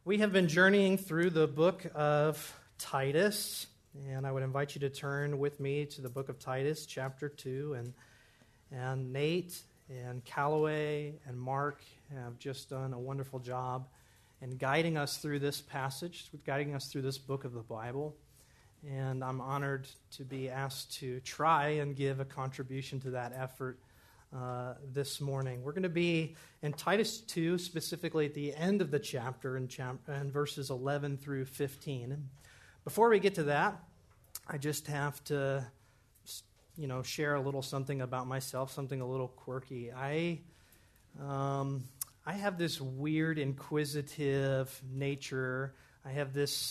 We have been journeying through the book of Titus, and I would invite you to turn with me to the book of Titus, chapter 2, and Nate and Callaway and Mark have just done a wonderful job in guiding us through this passage, guiding us through this book of the Bible, and I'm honored to be asked to try and give a contribution to that effort this morning. We're going to be in Titus 2, specifically at the end of the chapter in verses 11 through 15. Before we get to that, I just have to, share a little something about myself, something a little quirky. I have this weird inquisitive nature. I have this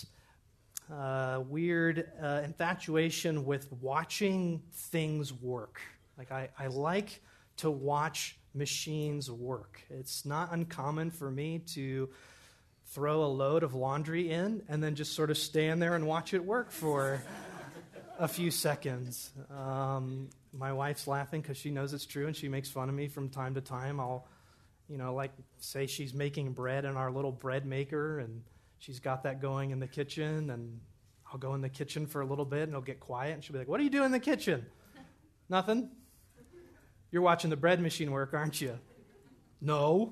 weird infatuation with watching things work. Like I like to watch machines work. It's not uncommon for me to throw a load of laundry in and then just sort of stand there and watch it work for a few seconds. My wife's laughing because she knows it's true, and she makes fun of me from time to time. I'll, say she's making bread in our little bread maker, and she's got that going in the kitchen, and I'll go in the kitchen for a little bit, and it'll get quiet, and she'll be like, "What are you doing in the kitchen?" "Nothing." "You're watching the bread machine work, aren't you?" "No."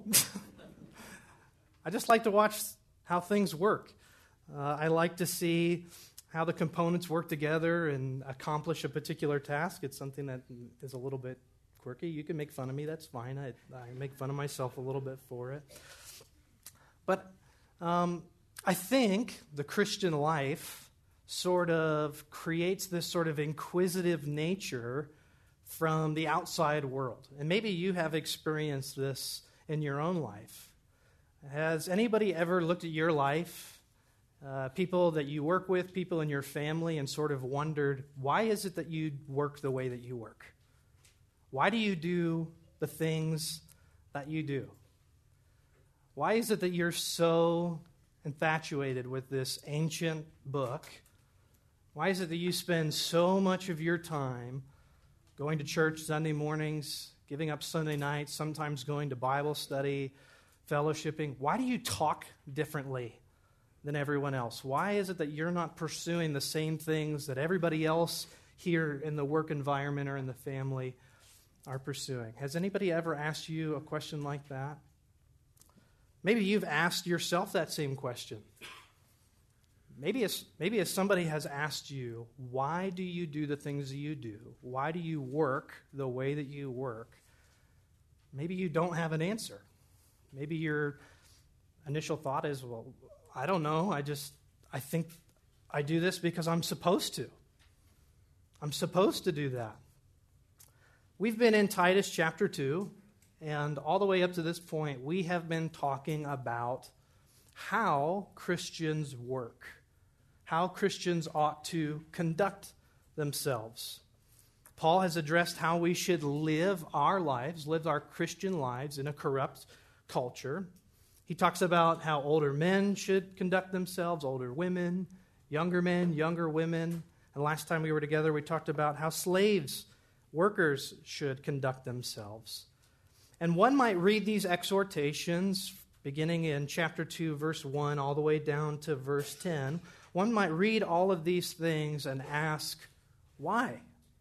I just like to watch how things work. I like to see how the components work together and accomplish a particular task. It's something that is a little bit quirky. You can make fun of me, that's fine. I make fun of myself a little bit for it. But I think the Christian life sort of creates this sort of inquisitive nature from the outside world. And maybe you have experienced this in your own life. Has anybody ever looked at your life, people that you work with, people in your family, and sort of wondered, why is it that you work the way that you work? Why do you do the things that you do? Why is it that you're so infatuated with this ancient book? Why is it that you spend so much of your time going to church Sunday mornings, giving up Sunday nights, sometimes going to Bible study, fellowshipping? Why do you talk differently than everyone else? Why is it that you're not pursuing the same things that everybody else here in the work environment or in the family are pursuing? Has anybody ever asked you a question like that? Maybe you've asked yourself that same question. Maybe if somebody has asked you, why do you do the things that you do? Why do you work the way that you work? Maybe you don't have an answer. Maybe your initial thought is, well, I don't know. I think I do this because I'm supposed to. I'm supposed to do that. We've been in Titus chapter 2, and all the way up to this point, we have been talking about how Christians work, how Christians ought to conduct themselves. Paul has addressed how we should live our lives, live our Christian lives in a corrupt culture. He talks about how older men should conduct themselves, older women, men, younger women. And last time we were together, we talked about how slaves, workers, should conduct themselves. And one might read these exhortations, beginning in chapter 2, verse 1, all the way down to verse 10. One might read all of these things and ask, why?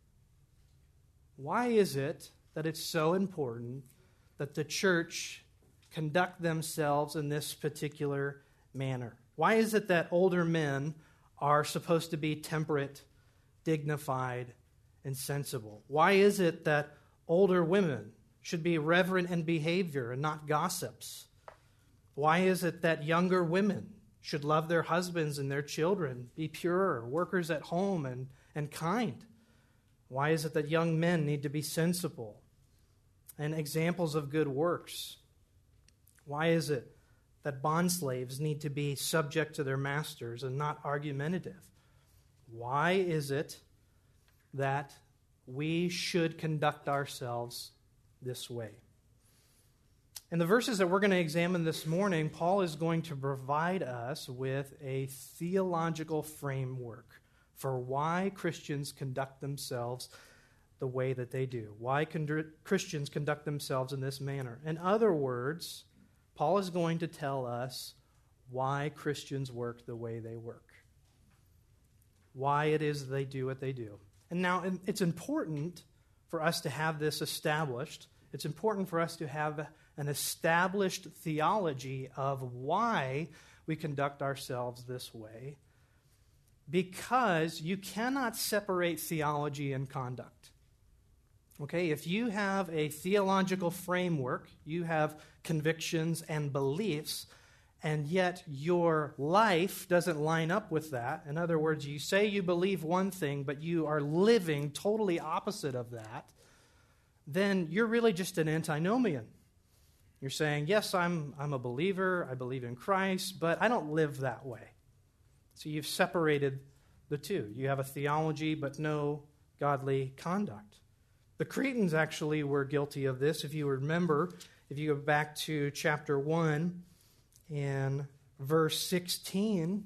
Why is it that it's so important that the church conduct themselves in this particular manner? Why is it that older men are supposed to be temperate, dignified, and sensible? Why is it that older women should be reverent in behavior and not gossips? Why is it that younger women should love their husbands and their children, be pure, workers at home, and kind? Why is it that young men need to be sensible and examples of good works? Why is it that bondslaves need to be subject to their masters and not argumentative? Why is it that we should conduct ourselves this way? In the verses that we're going to examine this morning, Paul is going to provide us with a theological framework for why Christians conduct themselves the way that they do. Why Christians conduct themselves in this manner. In other words, Paul is going to tell us why Christians work the way they work, why it is they do what they do. And now it's important for us to have this established. It's important for us to have an established theology of why we conduct ourselves this way, because you cannot separate theology and conduct. Okay, if you have a theological framework, you have convictions and beliefs, and yet your life doesn't line up with that. In other words, you say you believe one thing, but you are living totally opposite of that, then you're really just an antinomian. You're saying, yes, I'm a believer, I believe in Christ, but I don't live that way. So you've separated the two. You have a theology, but no godly conduct. The Cretans actually were guilty of this. If you remember, if you go back to chapter 1 and verse 16,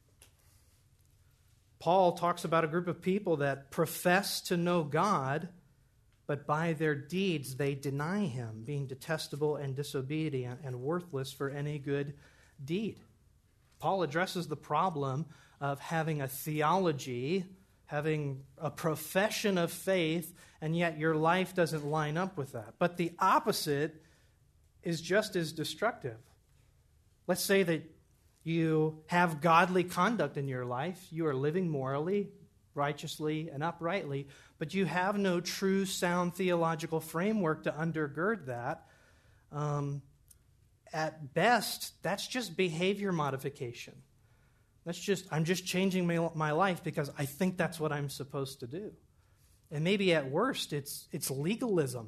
Paul talks about a group of people that profess to know God, but by their deeds they deny him, being detestable and disobedient and worthless for any good deed. Paul addresses the problem of having a theology, having a profession of faith, and yet your life doesn't line up with that. But the opposite is just as destructive. Let's say that you have godly conduct in your life. You are living morally, righteously, and uprightly, but you have no true, sound theological framework to undergird that. At best, that's just behavior modification. I'm just changing my life because I think that's what I'm supposed to do. And maybe at worst, it's legalism.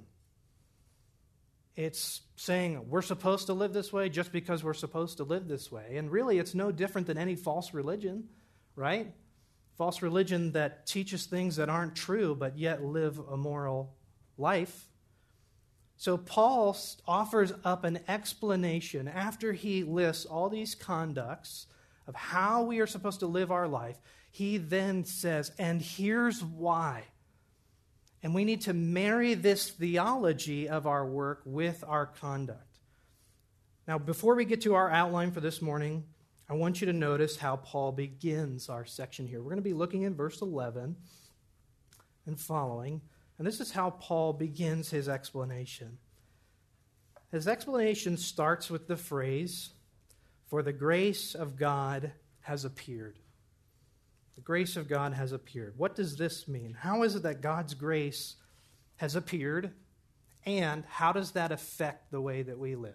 It's saying we're supposed to live this way just because we're supposed to live this way. And really, it's no different than any false religion, right? False religion that teaches things that aren't true, but yet live a moral life. So Paul offers up an explanation after he lists all these conducts of how we are supposed to live our life. He then says, and here's why. And we need to marry this theology of our work with our conduct. Now, before we get to our outline for this morning, I want you to notice how Paul begins our section here. We're going to be looking in verse 11 and following. And this is how Paul begins his explanation. His explanation starts with the phrase, "For the grace of God has appeared." The grace of God has appeared. What does this mean? How is it that God's grace has appeared, and how does that affect the way that we live?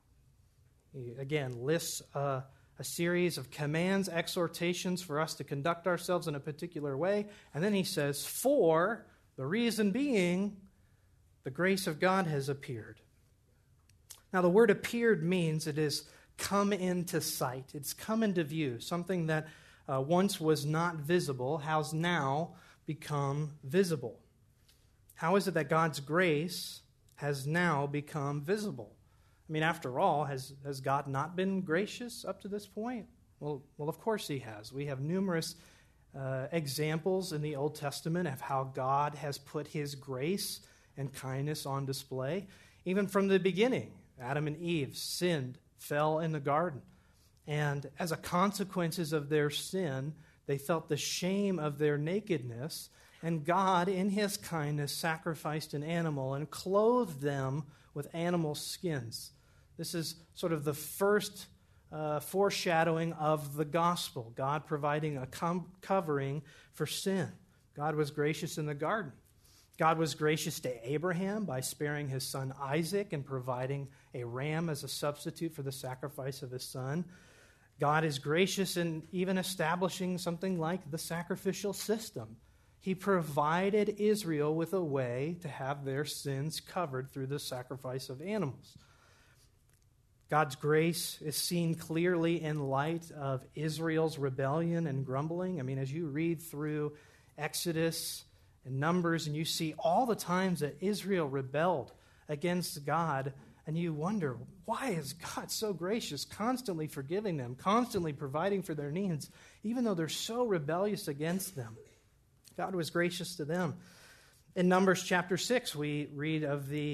He, again, lists a series of commands, exhortations for us to conduct ourselves in a particular way, and then he says, for the reason being, the grace of God has appeared. Now, the word appeared means it is come into sight. It's come into view. Something that once was not visible has now become visible. How is it that God's grace has now become visible? I mean, after all, has God not been gracious up to this point? Well, of course he has. We have numerous examples in the Old Testament of how God has put his grace and kindness on display. Even from the beginning, Adam and Eve sinned, fell in the garden. And as a consequence of their sin, they felt the shame of their nakedness. And God, in his kindness, sacrificed an animal and clothed them with animal skins. This is sort of the first foreshadowing of the gospel, God providing a covering for sin. God was gracious in the garden. God was gracious to Abraham by sparing his son Isaac and providing a ram as a substitute for the sacrifice of his son. God is gracious in even establishing something like the sacrificial system. He provided Israel with a way to have their sins covered through the sacrifice of animals. God's grace is seen clearly in light of Israel's rebellion and grumbling. I mean, as you read through Exodus and Numbers and you see all the times that Israel rebelled against God, and you wonder, why is God so gracious, constantly forgiving them, constantly providing for their needs, even though they're so rebellious against them? God was gracious to them. In Numbers chapter 6, we read of the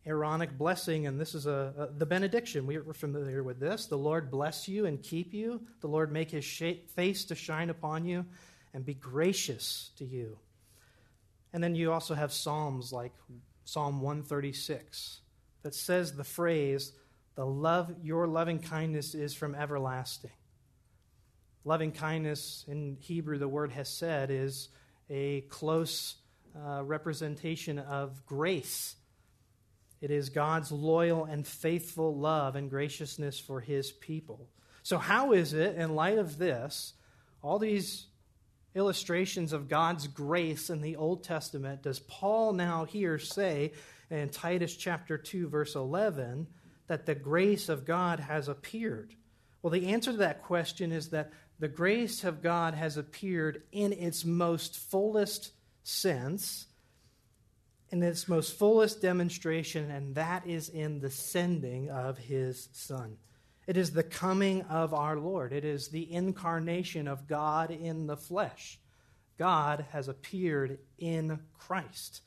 Aaronic blessing, and this is the benediction. We're familiar with this. The Lord bless you and keep you. The Lord make his face to shine upon you and be gracious to you. And then you also have Psalms like Psalm 136 that says the phrase, your loving kindness is from everlasting. Loving kindness, in Hebrew, the word hesed, is a close representation of grace. It is God's loyal and faithful love and graciousness for his people. So how is it, in light of this, all these illustrations of God's grace in the Old Testament, does Paul now here say in Titus chapter 2, verse 11, that the grace of God has appeared? Well, the answer to that question is that the grace of God has appeared in its most fullest sense, in its most fullest demonstration, and that is in the sending of his Son. It is the coming of our Lord. It is the incarnation of God in the flesh. God has appeared in Christ.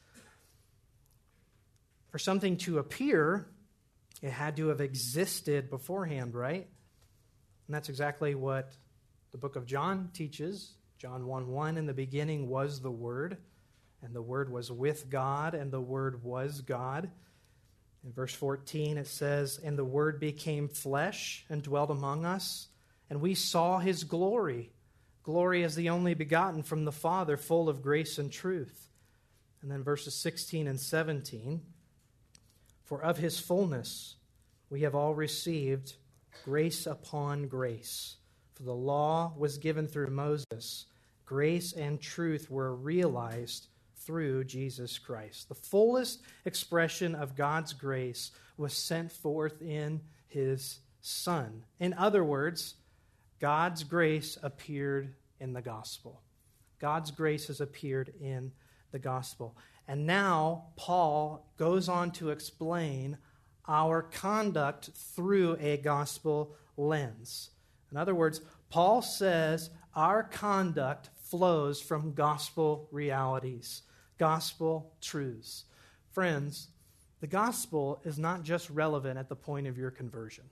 For something to appear, it had to have existed beforehand, right? And that's exactly what the book of John teaches. John 1:1, in the beginning was the Word, and the Word was with God, and the Word was God. In verse 14 it says, and the Word became flesh and dwelt among us, and we saw his glory. Glory as the only begotten from the Father, full of grace and truth. And then verses 16 and 17, for of his fullness we have all received grace upon grace. For the law was given through Moses. Grace and truth were realized through Jesus Christ. The fullest expression of God's grace was sent forth in his Son. In other words, God's grace appeared in the gospel. God's grace has appeared in the gospel. And now Paul goes on to explain our conduct through a gospel lens. In other words, Paul says our conduct flows from gospel realities, gospel truths. Friends, the gospel is not just relevant at the point of your conversion.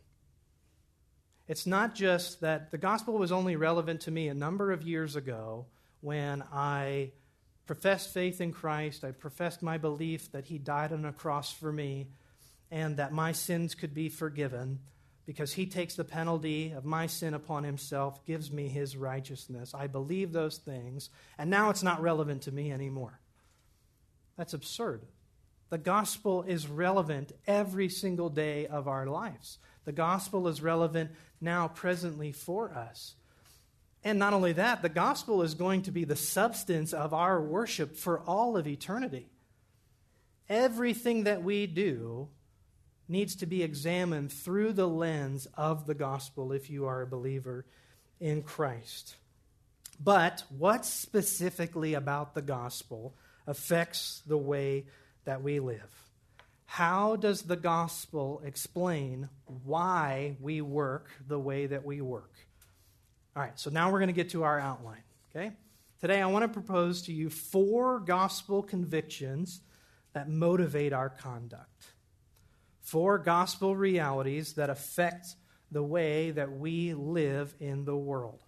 It's not just that the gospel was only relevant to me a number of years ago when I professed faith in Christ, I professed my belief that he died on a cross for me and that my sins could be forgiven because he takes the penalty of my sin upon himself, gives me his righteousness. I believe those things, and now it's not relevant to me anymore. That's absurd. The gospel is relevant every single day of our lives. The gospel is relevant now, presently, for us. And not only that, the gospel is going to be the substance of our worship for all of eternity. Everything that we do needs to be examined through the lens of the gospel if you are a believer in Christ. But what specifically about the gospel affects the way that we live? How does the gospel explain why we work the way that we work? All right, so now we're going to get to our outline, okay? Today I want to propose to you 4 gospel convictions that motivate our conduct. 4 gospel realities that affect the way that we live in the world.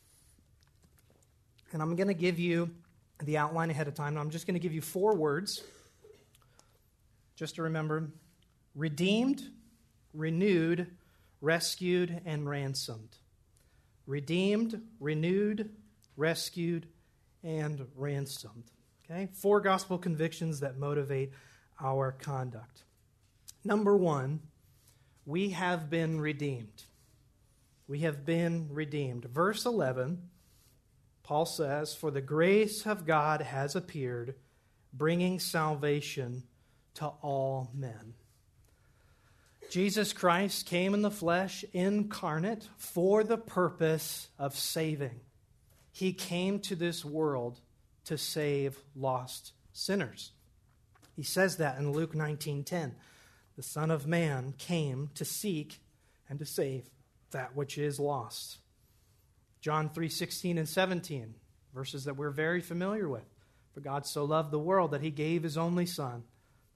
And I'm going to give you the outline ahead of time. I'm just going to give you 4 words, just to remember: redeemed, renewed, rescued, and ransomed. Redeemed, renewed, rescued, and ransomed. Okay? 4 gospel convictions that motivate our conduct. Number 1, we have been redeemed. We have been redeemed. Verse 11, Paul says, for the grace of God has appeared, bringing salvation to all men. Jesus Christ came in the flesh, incarnate, for the purpose of saving. He came to this world to save lost sinners. He says that in Luke 19:10. The Son of Man came to seek and to save that which is lost. John 3:16 and 17, verses that we're very familiar with. For God so loved the world that he gave his only Son,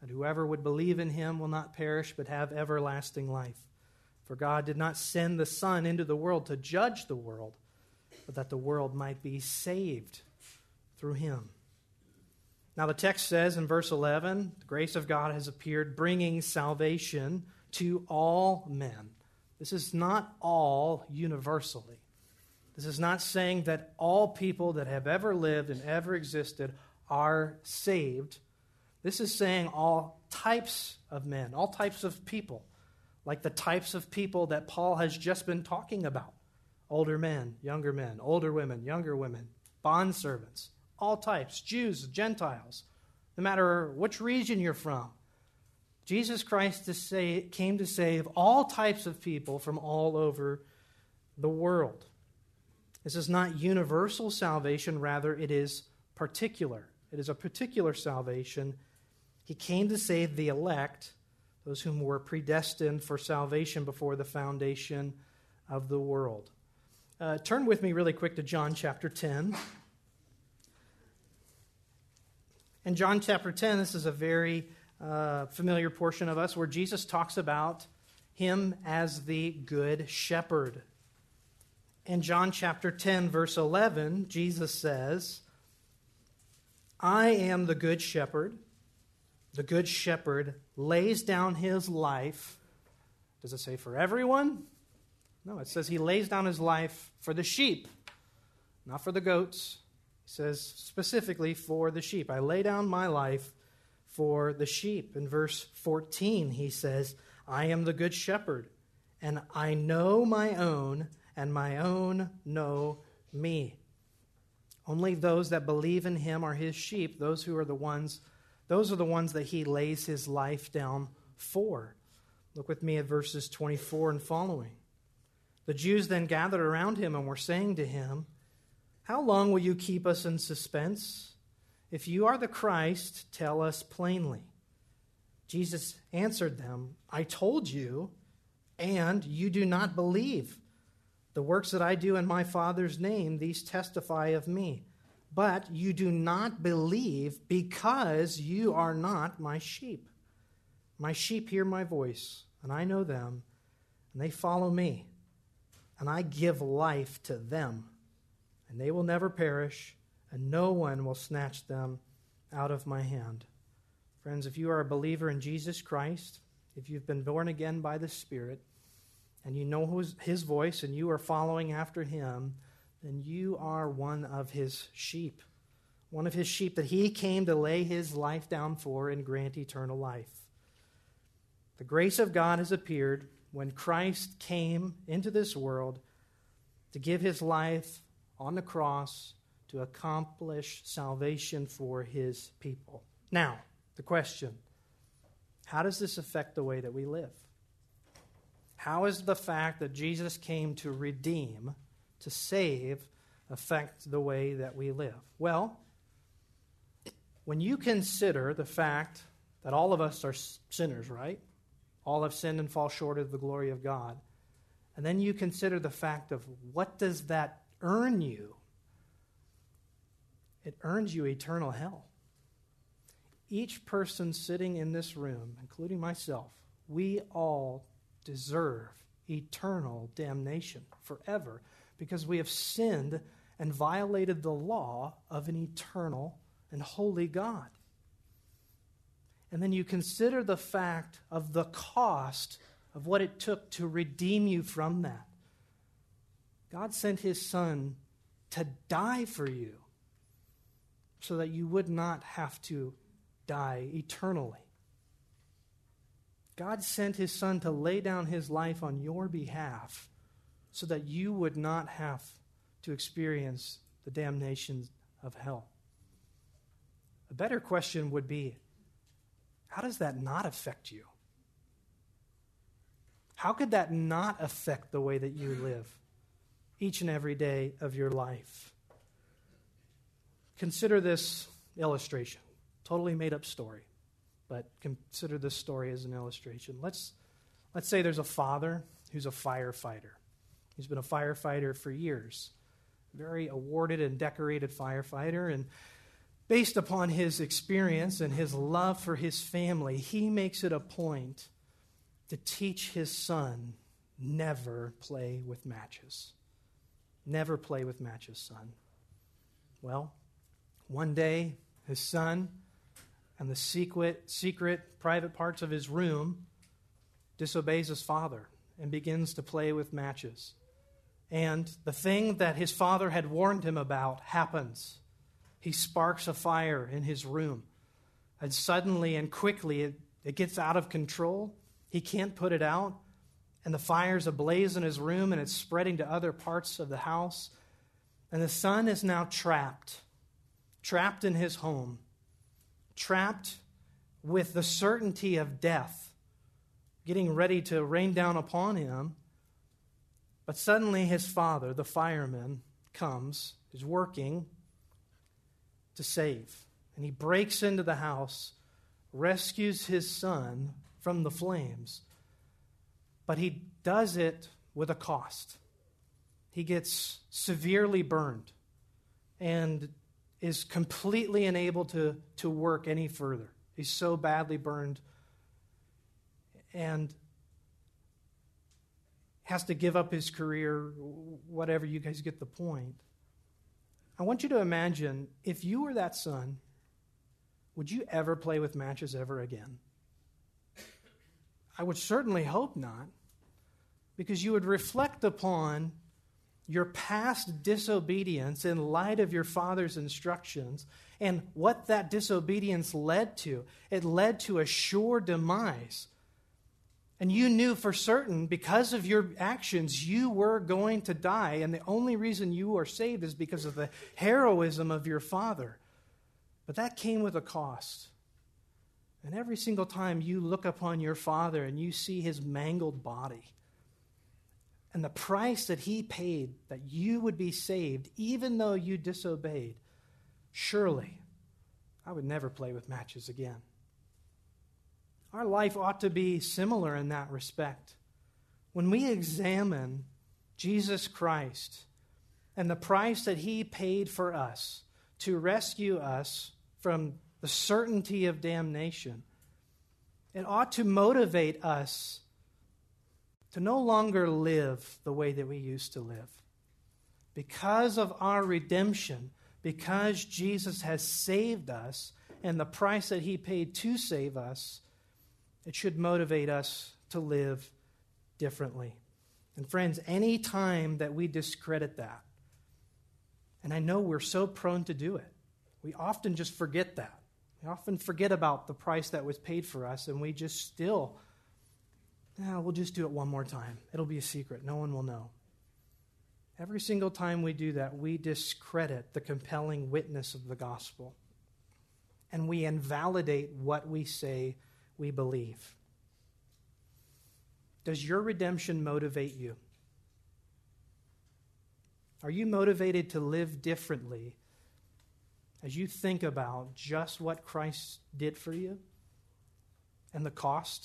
and whoever would believe in him will not perish but have everlasting life. For God did not send the Son into the world to judge the world, but that the world might be saved through him. Now the text says in verse 11, the grace of God has appeared, bringing salvation to all men. This is not all universally. This is not saying that all people that have ever lived and ever existed are saved. This is saying all types of men, all types of people, like the types of people that Paul has just been talking about. Older men, older women, younger women, bondservants, all types, Jews, Gentiles, no matter which region you're from. Jesus Christ came to save all types of people from all over the world. This is not universal salvation, rather it is particular. It is a particular salvation. He came to save the elect, those whom were predestined for salvation before the foundation of the world. Turn with me really quick to John chapter 10. In John chapter 10, this is a very familiar portion of us where Jesus talks about him as the good shepherd. In John chapter 10, verse 11, Jesus says, I am the good shepherd. The good shepherd lays down his life. Does it say for everyone? No, it says he lays down his life for the sheep, not for the goats. It says specifically for the sheep. I lay down my life for the sheep. In verse 14, he says, I am the good shepherd, and I know my own, and my own know me. Only those that believe in him are his sheep. Those are the ones that he lays his life down for. Look with me at verses 24 and following. The Jews then gathered around him and were saying to him, how long will you keep us in suspense? If you are the Christ, tell us plainly. Jesus answered them, I told you, and you do not believe. The works that I do in my Father's name, these testify of me. But you do not believe because you are not my sheep. My sheep hear my voice, and I know them, and they follow me. And I give life to them, and they will never perish, and no one will snatch them out of my hand. Friends, if you are a believer in Jesus Christ, if you've been born again by the Spirit, and you know his voice, and you are following after him, then you are one of his sheep that he came to lay his life down for and grant eternal life. The grace of God has appeared when Christ came into this world to give his life on the cross to accomplish salvation for his people. Now, the question, how does this affect the way that we live? How is the fact that Jesus came to redeem, to save, affect the way that we live? Well, when you consider the fact that all of us are sinners, right? All have sinned and fall short of the glory of God. And then you consider the fact of what does that earn you? It earns you eternal hell. Each person sitting in this room, including myself, we all deserve eternal damnation forever because we have sinned and violated the law of an eternal and holy God. And then you consider the fact of the cost of what it took to redeem you from that. God sent his Son to die for you so that you would not have to die eternally. God sent his Son to lay down his life on your behalf so that you would not have to experience the damnation of hell. A better question would be, how does that not affect you? How could that not affect the way that you live each and every day of your life? Consider this illustration. Totally made up story, but consider this story as an illustration. Let's say there's a father who's a firefighter. He's been a firefighter for years. Very awarded and decorated firefighter, and based upon his experience and his love for his family, he makes it a point to teach his son, never play with matches. Never play with matches, son. Well, one day, his son, in the secret, private parts of his room, disobeys his father and begins to play with matches. And the thing that his father had warned him about happens. He sparks a fire in his room. And suddenly and quickly, it gets out of control. He can't put it out. And the fire's ablaze in his room, and it's spreading to other parts of the house. And the son is now trapped in his home, trapped with the certainty of death getting ready to rain down upon him. But suddenly his father, the fireman, comes, is working to save. And he breaks into the house, rescues his son from the flames. But he does it with a cost. He gets severely burned and is completely unable to work any further. He's so badly burned and has to give up his career, whatever. You guys get the point. I want you to imagine, if you were that son, would you ever play with matches ever again? I would certainly hope not, because you would reflect upon your past disobedience in light of your father's instructions and what that disobedience led to. It led to a sure demise. And you knew for certain, because of your actions, you were going to die. And the only reason you are saved is because of the heroism of your father. But that came with a cost. And every single time you look upon your father and you see his mangled body and the price that he paid that you would be saved, even though you disobeyed, surely I would never play with matches again. Our life ought to be similar in that respect. When we examine Jesus Christ and the price that he paid for us to rescue us from the certainty of damnation, it ought to motivate us to no longer live the way that we used to live. Because of our redemption, because Jesus has saved us and the price that he paid to save us, it should motivate us to live differently. And friends, any time that we discredit that, and I know we're so prone to do it, we often just forget that. We often forget about the price that was paid for us, and we just still, we'll just do it one more time. It'll be a secret. No one will know. Every single time we do that, we discredit the compelling witness of the gospel, and we invalidate what we say we believe. Does your redemption motivate you? Are you motivated to live differently as you think about just what Christ did for you and the cost?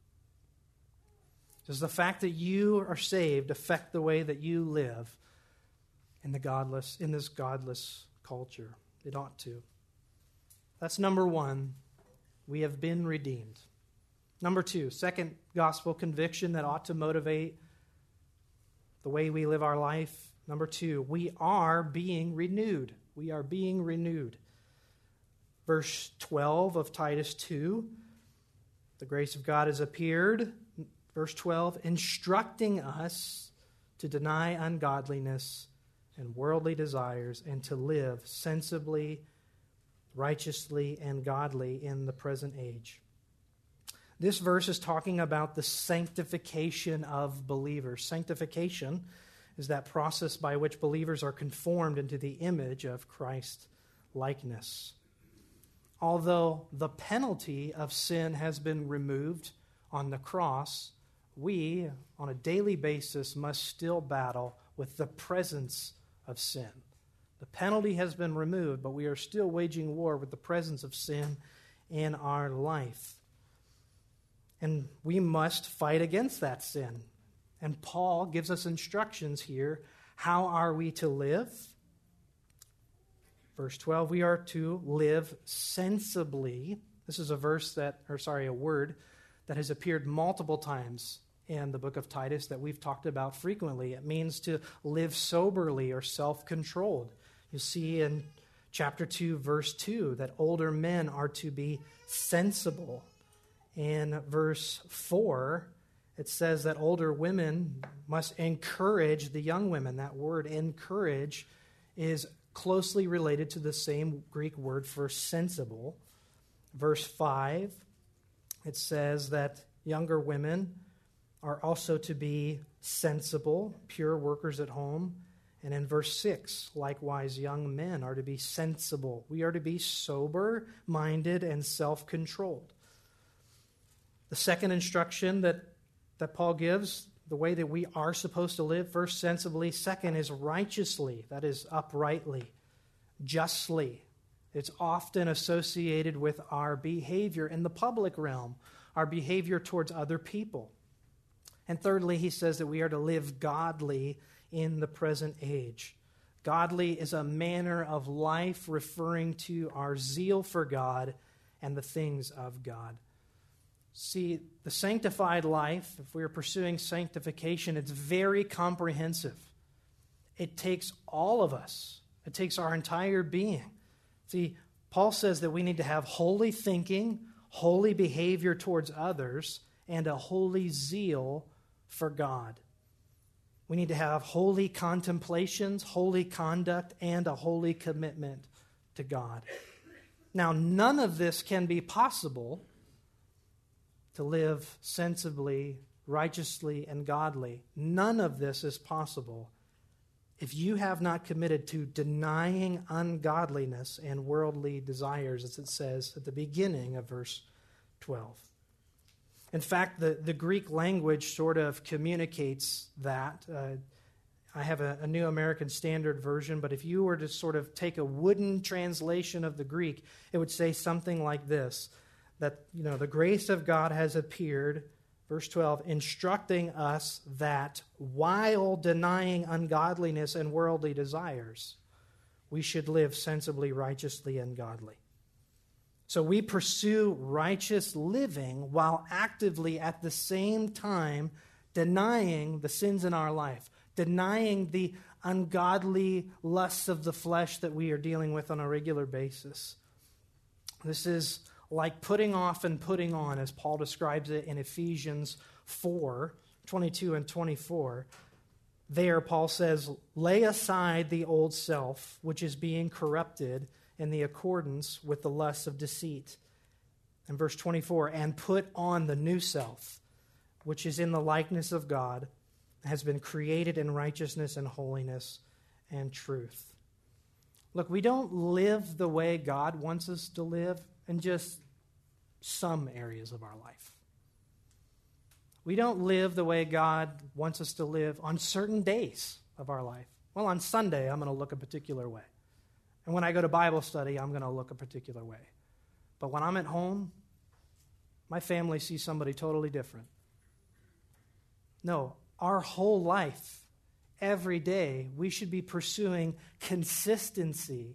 Does the fact that you are saved affect the way that you live in this godless culture? It ought to. That's number one. We have been redeemed. Number two, second gospel conviction that ought to motivate the way we live our life. Number two, we are being renewed. We are being renewed. Verse 12 of Titus 2, the grace of God has appeared. Verse 12, instructing us to deny ungodliness and worldly desires and to live sensibly, righteously, and godly in the present age. This verse is talking about the sanctification of believers. Sanctification is that process by which believers are conformed into the image of Christ's likeness. Although the penalty of sin has been removed on the cross, we, on a daily basis, must still battle with the presence of sin. The penalty has been removed, but we are still waging war with the presence of sin in our life. And we must fight against that sin. And Paul gives us instructions here. How are we to live? Verse 12, we are to live sensibly. This is a word that has appeared multiple times in the book of Titus that we've talked about frequently. It means to live soberly or self-controlled. You see in chapter 2, verse 2, that older men are to be sensible. In verse 4, it says that older women must encourage the young women. That word encourage is closely related to the same Greek word for sensible. Verse 5, it says that younger women are also to be sensible, pure workers at home. And in verse 6, likewise, young men are to be sensible. We are to be sober-minded and self-controlled. The second instruction that Paul gives, the way that we are supposed to live, first, sensibly. Second is righteously, that is, uprightly, justly. It's often associated with our behavior in the public realm, our behavior towards other people. And thirdly, he says that we are to live godly in the present age. Godly is a manner of life referring to our zeal for God and the things of God. See, the sanctified life, if we are pursuing sanctification, it's very comprehensive. It takes all of us. It takes our entire being. See, Paul says that we need to have holy thinking, holy behavior towards others, and a holy zeal for God. We need to have holy contemplations, holy conduct, and a holy commitment to God. Now, none of this can be possible to live sensibly, righteously, and godly. None of this is possible if you have not committed to denying ungodliness and worldly desires, as it says at the beginning of verse 12. In fact, the Greek language sort of communicates that. I have a New American Standard Version, but if you were to sort of take a wooden translation of the Greek, it would say something like this, that, the grace of God has appeared, verse 12, instructing us that while denying ungodliness and worldly desires, we should live sensibly, righteously, and godly. So we pursue righteous living while actively at the same time denying the sins in our life, denying the ungodly lusts of the flesh that we are dealing with on a regular basis. This is like putting off and putting on, as Paul describes it in Ephesians 4:22 and 24. There, Paul says, lay aside the old self, which is being corrupted in the accordance with the lusts of deceit. And verse 24, and put on the new self, which is in the likeness of God, has been created in righteousness and holiness and truth. Look, we don't live the way God wants us to live in just some areas of our life. We don't live the way God wants us to live on certain days of our life. Well, on Sunday, I'm going to look a particular way. And when I go to Bible study, I'm going to look a particular way. But when I'm at home, my family sees somebody totally different. No, our whole life, every day, we should be pursuing consistency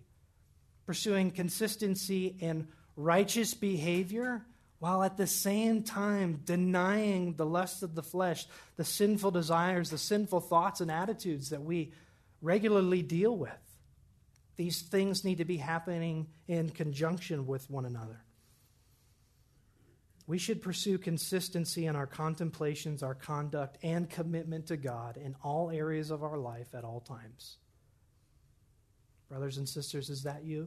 in righteous behavior, while at the same time denying the lust of the flesh, the sinful desires, the sinful thoughts and attitudes that we regularly deal with. These things need to be happening in conjunction with one another. We should pursue consistency in our contemplations, our conduct, and commitment to God in all areas of our life at all times. Brothers and sisters, is that you?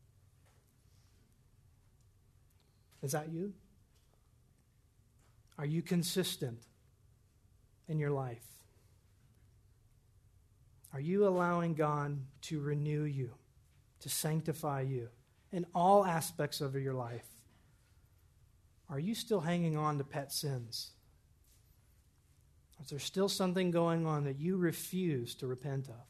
Is that you? Are you consistent in your life? Are you allowing God to renew you, to sanctify you in all aspects of your life? Are you still hanging on to pet sins? Is there still something going on that you refuse to repent of?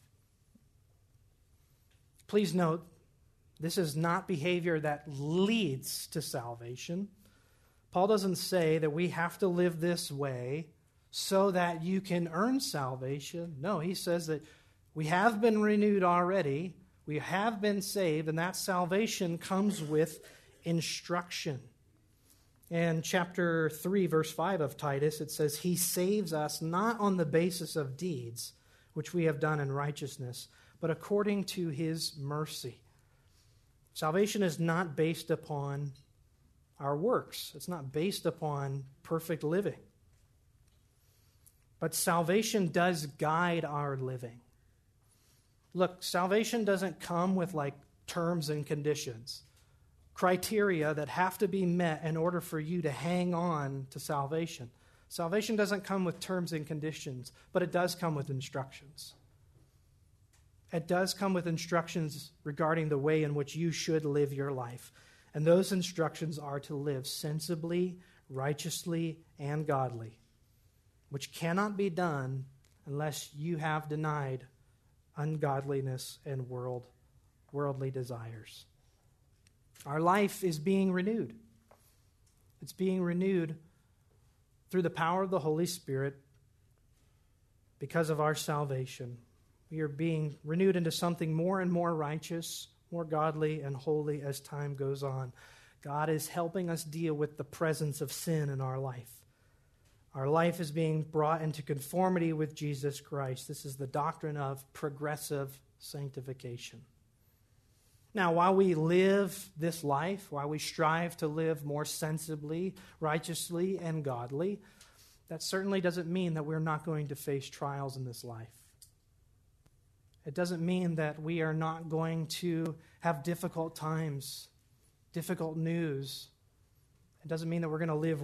Please note, this is not behavior that leads to salvation. Paul doesn't say that we have to live this way so that you can earn salvation. No, he says that we have been renewed already. We have been saved, and that salvation comes with instruction. In chapter 3, verse 5 of Titus, it says, He saves us not on the basis of deeds, which we have done in righteousness, but according to His mercy. Salvation is not based upon our works. It's not based upon perfect living. But salvation does guide our living. Look, salvation doesn't come with terms and conditions, criteria that have to be met in order for you to hang on to salvation. Salvation doesn't come with terms and conditions, but it does come with instructions. It does come with instructions regarding the way in which you should live your life. And those instructions are to live sensibly, righteously, and godly, which cannot be done unless you have denied ungodliness and worldly desires. Our life is being renewed. It's being renewed through the power of the Holy Spirit because of our salvation. We are being renewed into something more and more righteous, more godly, and holy as time goes on. God is helping us deal with the presence of sin in our life. Our life is being brought into conformity with Jesus Christ. This is the doctrine of progressive sanctification. Now, while we live this life, while we strive to live more sensibly, righteously, and godly, that certainly doesn't mean that we're not going to face trials in this life. It doesn't mean that we are not going to have difficult times, difficult news. It doesn't mean that we're going to live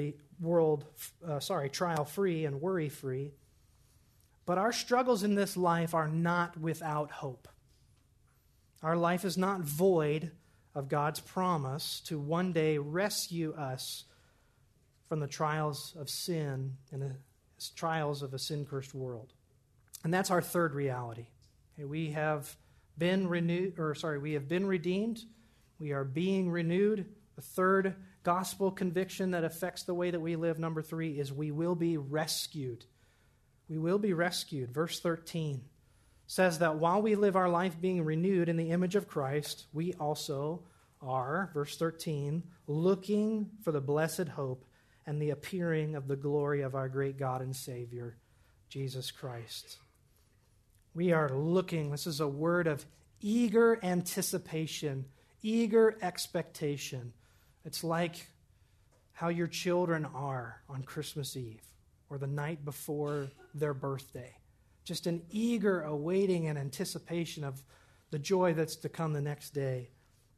trial-free and worry-free. But our struggles in this life are not without hope. Our life is not void of God's promise to one day rescue us from the trials of sin and the trials of a sin-cursed world. And that's our third reality. We have been redeemed. We are being renewed. The third gospel conviction that affects the way that we live, number 3, is we will be rescued. We will be rescued. Verse 13 says that while we live our life being renewed in the image of Christ, we also are, verse 13, looking for the blessed hope and the appearing of the glory of our great God and Savior, Jesus Christ. We are looking. This is a word of eager anticipation, eager expectation. It's like how your children are on Christmas Eve or the night before their birthday. Just an eager awaiting and anticipation of the joy that's to come the next day.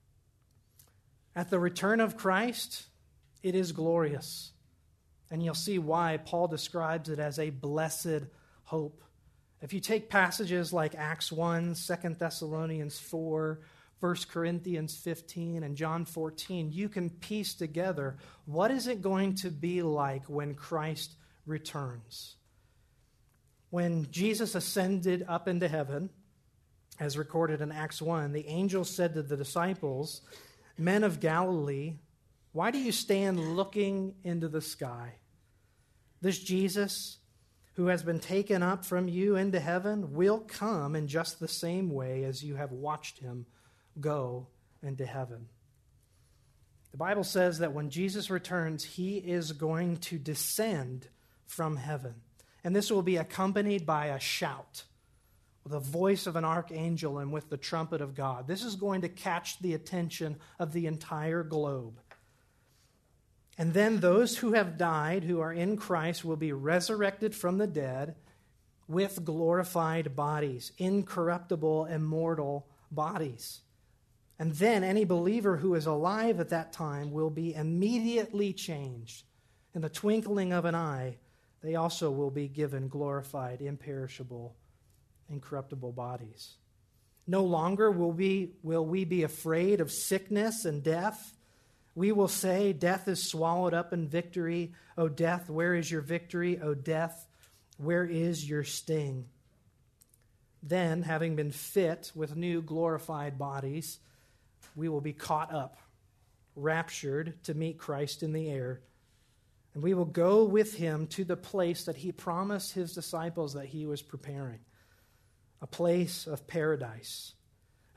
At the return of Christ, it is glorious. And you'll see why Paul describes it as a blessed hope. If you take passages like Acts 1, 2 Thessalonians 4, 1 Corinthians 15, and John 14, you can piece together what is it going to be like when Christ returns. When Jesus ascended up into heaven, as recorded in Acts 1, the angel said to the disciples, "Men of Galilee, why do you stand looking into the sky? This Jesus, who has been taken up from you into heaven, will come in just the same way as you have watched him go into heaven." The Bible says that when Jesus returns, he is going to descend from heaven. And this will be accompanied by a shout, with the voice of an archangel and with the trumpet of God. This is going to catch the attention of the entire globe. And then those who have died, who are in Christ, will be resurrected from the dead with glorified bodies, incorruptible, immortal bodies. And then any believer who is alive at that time will be immediately changed. In the twinkling of an eye, they also will be given glorified, imperishable, incorruptible bodies. No longer will we be afraid of sickness and death. We will say, "Death is swallowed up in victory. O death, where is your victory? O death, where is your sting?" Then, having been fit with new glorified bodies, we will be caught up, raptured to meet Christ in the air. And we will go with him to the place that he promised his disciples that he was preparing, a place of paradise,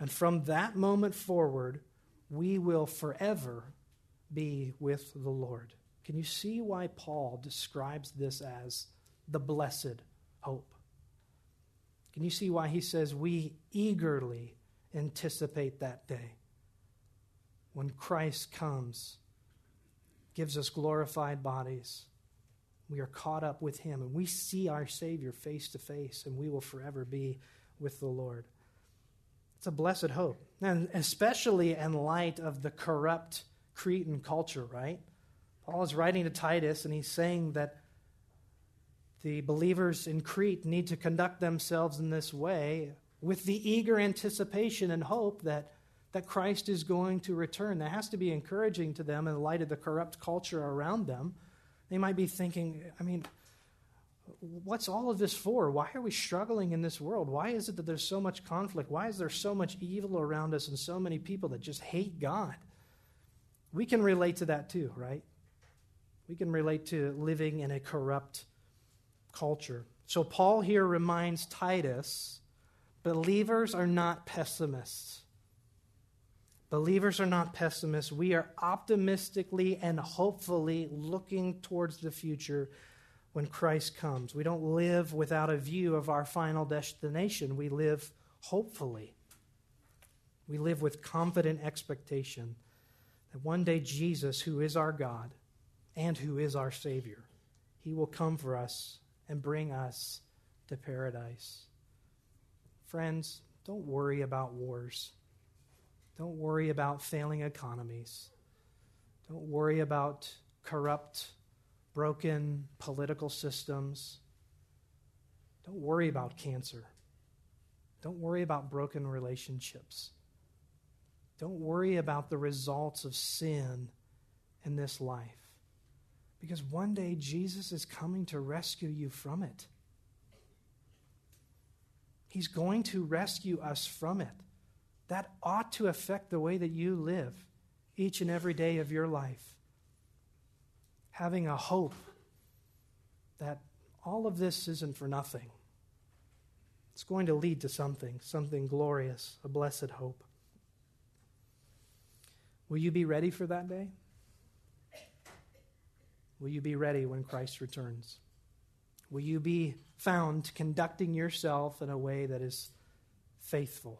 And from that moment forward, we will forever be with the Lord. Can you see why Paul describes this as the blessed hope? Can you see why he says we eagerly anticipate that day when Christ comes, gives us glorified bodies? We are caught up with him, and we see our Savior face to face, and we will forever be with the Lord. It's a blessed hope, and especially in light of the corrupt Cretan culture, right? Paul is writing to Titus, and he's saying that the believers in Crete need to conduct themselves in this way with the eager anticipation and hope that Christ is going to return. That has to be encouraging to them in light of the corrupt culture around them. They might be thinking, what's all of this for? Why are we struggling in this world? Why is it that there's so much conflict? Why is there so much evil around us and so many people that just hate God? We can relate to that too, right? We can relate to living in a corrupt culture. So Paul here reminds Titus, believers are not pessimists. Believers are not pessimists. We are optimistically and hopefully looking towards the future when Christ comes. We don't live without a view of our final destination. We live hopefully. We live with confident expectation that one day Jesus, who is our God and who is our Savior, he will come for us and bring us to paradise. Friends, don't worry about wars. Don't worry about failing economies. Don't worry about corrupt, broken political systems. Don't worry about cancer. Don't worry about broken relationships. Don't worry about the results of sin in this life. Because one day Jesus is coming to rescue you from it. He's going to rescue us from it. That ought to affect the way that you live each and every day of your life. Having a hope that all of this isn't for nothing. It's going to lead to something glorious, a blessed hope. Will you be ready for that day? Will you be ready when Christ returns? Will you be found conducting yourself in a way that is faithful?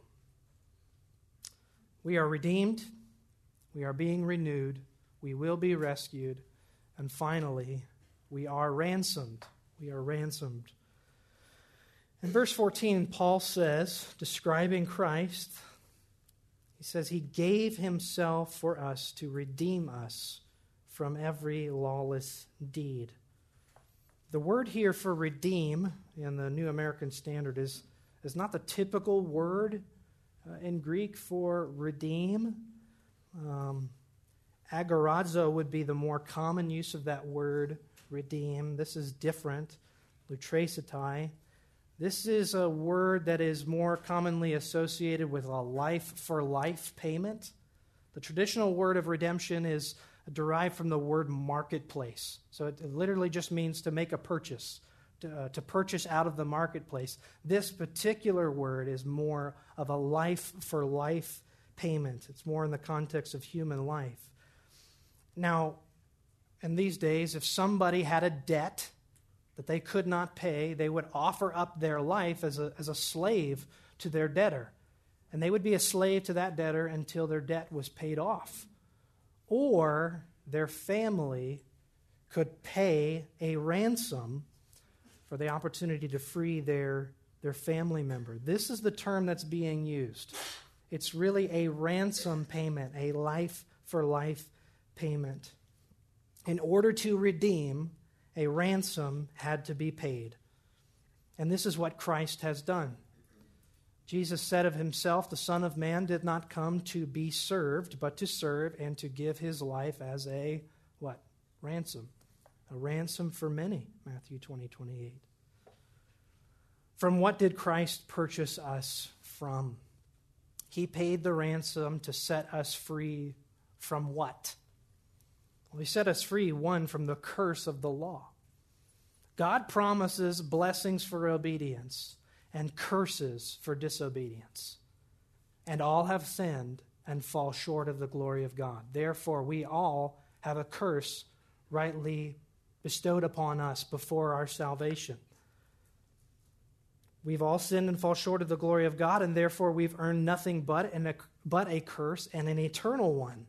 We are redeemed. We are being renewed. We will be rescued. And finally, we are ransomed. We are ransomed. In verse 14, Paul says, describing Christ, he says, he gave himself for us to redeem us from every lawless deed. The word here for redeem in the New American Standard is not the typical word in Greek for redeem. Agorazo would be the more common use of that word, redeem. This is different. Lutracetai. This is a word that is more commonly associated with a life-for-life payment. The traditional word of redemption is derived from the word marketplace. So it literally just means to make a purchase, to purchase out of the marketplace. This particular word is more of a life-for-life payment. It's more in the context of human life. Now, in these days, if somebody had a debt that they could not pay, they would offer up their life as a slave to their debtor. And they would be a slave to that debtor until their debt was paid off. Or their family could pay a ransom for the opportunity to free their family member. This is the term that's being used. It's really a ransom payment, a life-for-life payment. In order to redeem, a ransom had to be paid. And this is what Christ has done. Jesus said of himself, the Son of Man did not come to be served, but to serve and to give his life as a, what? Ransom. A ransom for many, Matthew 20:28. From what did Christ purchase us from? He paid the ransom to set us free from what? Well, he set us free, one, from the curse of the law. God promises blessings for obedience and curses for disobedience. and all have sinned and fall short of the glory of God. Therefore, we all have a curse rightly bestowed upon us before our salvation. We've all sinned and fall short of the glory of God, and therefore we've earned nothing but a curse, and an eternal one.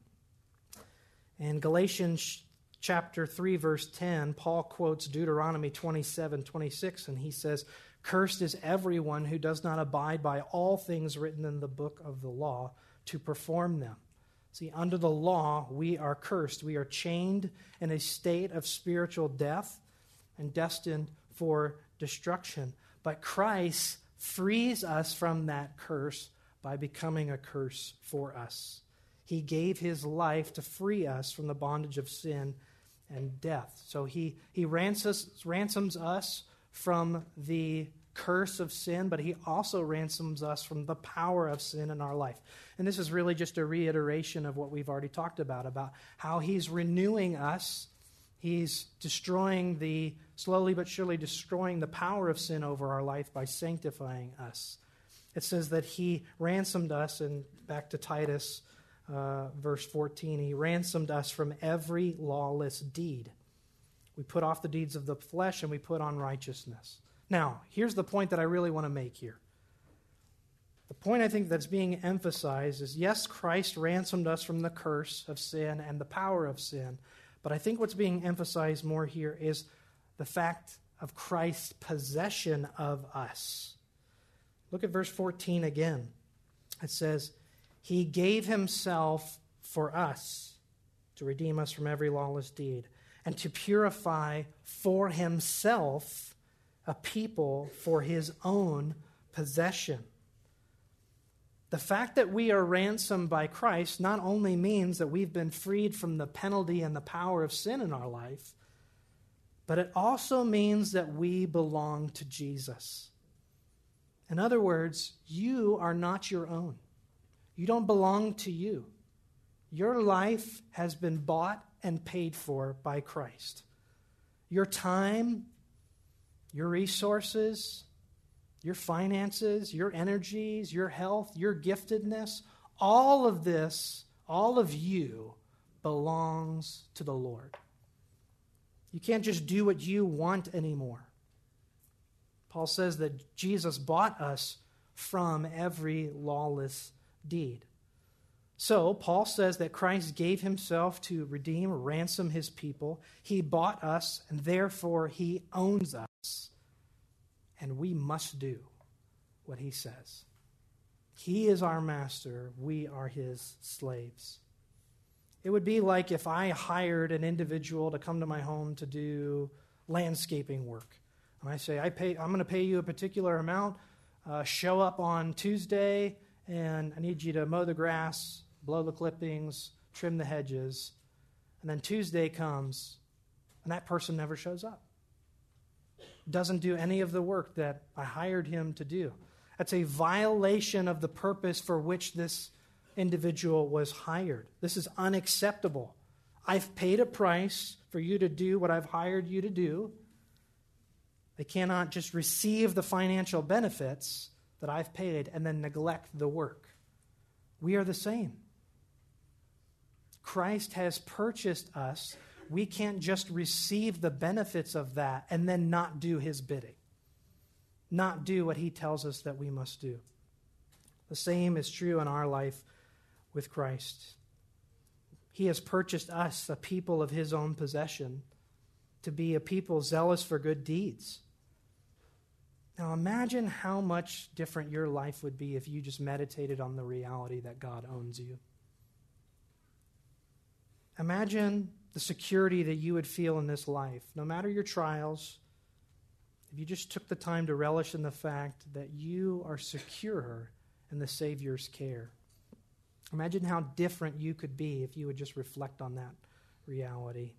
In Galatians chapter 3, verse 10, Paul quotes Deuteronomy 27:26, and he says, "Cursed is everyone who does not abide by all things written in the book of the law to perform them." See, under the law, we are cursed. We are chained in a state of spiritual death and destined for destruction. But Christ frees us from that curse by becoming a curse for us. He gave his life to free us from the bondage of sin and death. So he ransoms us from the curse of sin, but he also ransoms us from the power of sin in our life. And this is really just a reiteration of what we've already talked about how he's renewing us. He's slowly but surely destroying the power of sin over our life by sanctifying us. It says that he ransomed us, and back to Titus verse 14, he ransomed us from every lawless deed. We put off the deeds of the flesh and we put on righteousness. Now, here's the point that I really want to make here. The point I think that's being emphasized is, yes, Christ ransomed us from the curse of sin and the power of sin, but I think what's being emphasized more here is the fact of Christ's possession of us. Look at verse 14 again. It says, "He gave himself for us to redeem us from every lawless deed and to purify for himself a people for his own possession." The fact that we are ransomed by Christ not only means that we've been freed from the penalty and the power of sin in our life, but it also means that we belong to Jesus. In other words, you are not your own. You don't belong to you. Your life has been bought and paid for by Christ. Your time, your resources, your finances, your energies, your health, your giftedness, all of this, all of you belongs to the Lord. You can't just do what you want anymore. Paul says that Jesus bought us from every lawless deed. So, Paul says that Christ gave himself to redeem or ransom his people. He bought us, and therefore he owns us. And we must do what he says. He is our master. We are his slaves. It would be like if I hired an individual to come to my home to do landscaping work. And I say, I'm going to pay you a particular amount. Show up on Tuesday, and I need you to mow the grass, blow the clippings, trim the hedges. And then Tuesday comes, and that person never shows up. Doesn't do any of the work that I hired him to do. That's a violation of the purpose for which this individual was hired. This is unacceptable. I've paid a price for you to do what I've hired you to do. They cannot just receive the financial benefits that I've paid and then neglect the work. We are the same. Christ has purchased us. We can't just receive the benefits of that and then not do his bidding, not do what he tells us that we must do. The same is true in our life with Christ. He has purchased us, a people of his own possession, to be a people zealous for good deeds. Now imagine how much different your life would be if you just meditated on the reality that God owns you. Imagine the security that you would feel in this life, no matter your trials, if you just took the time to relish in the fact that you are secure in the Savior's care. Imagine how different you could be if you would just reflect on that reality.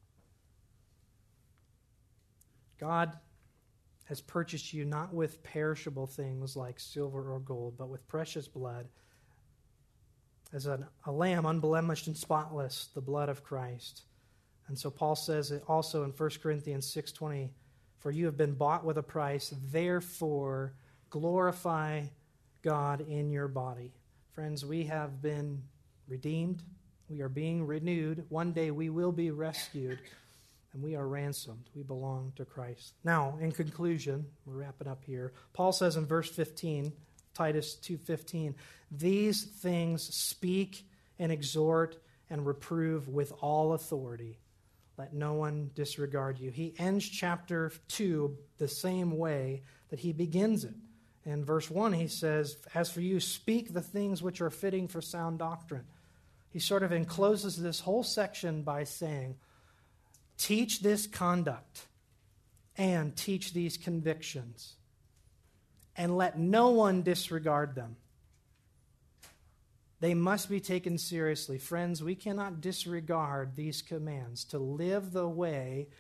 God has purchased you not with perishable things like silver or gold, but with precious blood, as a lamb unblemished and spotless, the blood of Christ. And so Paul says it also in 1 Corinthians 6:20, "For you have been bought with a price, therefore glorify God in your body." Friends, we have been redeemed. We are being renewed. One day we will be rescued, and we are ransomed. We belong to Christ. Now, in conclusion, we're wrapping up here. Paul says in verse 15, Titus 2:15, "These things speak and exhort and reprove with all authority. Let no one disregard you." He ends chapter 2 the same way that he begins it. In verse 1, he says, "As for you, speak the things which are fitting for sound doctrine." He sort of encloses this whole section by saying, teach this conduct and teach these convictions, and let no one disregard them. They must be taken seriously. Friends, we cannot disregard these commands to live the way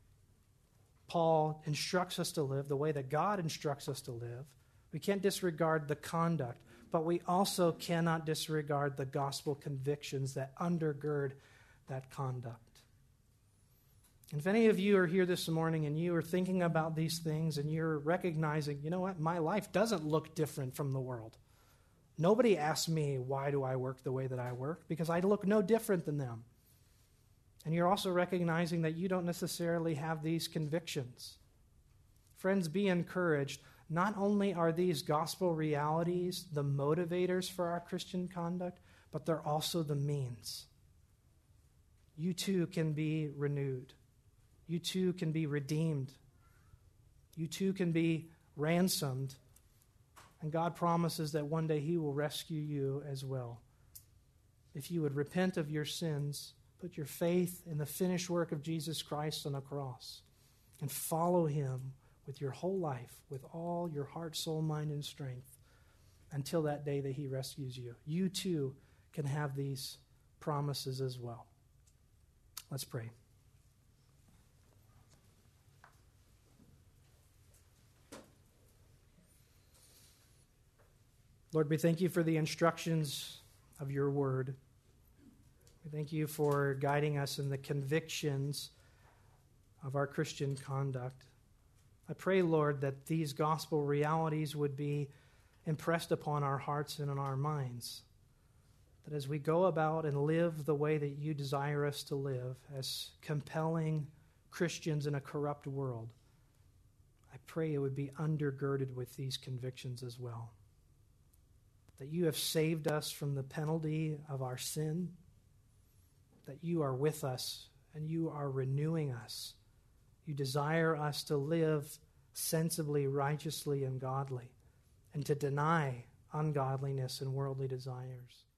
Paul instructs us to live, the way that God instructs us to live. We can't disregard the conduct, but we also cannot disregard the gospel convictions that undergird that conduct. And if any of you are here this morning and you are thinking about these things and you're recognizing, you know what, my life doesn't look different from the world. Nobody asks me, why do I work the way that I work? Because I look no different than them. And you're also recognizing that you don't necessarily have these convictions. Friends, be encouraged. Not only are these gospel realities the motivators for our Christian conduct, but they're also the means. You too can be renewed. You too can be redeemed. You too can be ransomed. And God promises that one day He will rescue you as well. If you would repent of your sins, put your faith in the finished work of Jesus Christ on the cross, and follow Him with your whole life, with all your heart, soul, mind, and strength, until that day that He rescues you. You too can have these promises as well. Let's pray. Lord, we thank you for the instructions of your word. We thank you for guiding us in the convictions of our Christian conduct. I pray, Lord, that these gospel realities would be impressed upon our hearts and in our minds. That as we go about and live the way that you desire us to live, as compelling Christians in a corrupt world, I pray it would be undergirded with these convictions as well. That you have saved us from the penalty of our sin, that you are with us and you are renewing us. You desire us to live sensibly, righteously, and godly, and to deny ungodliness and worldly desires.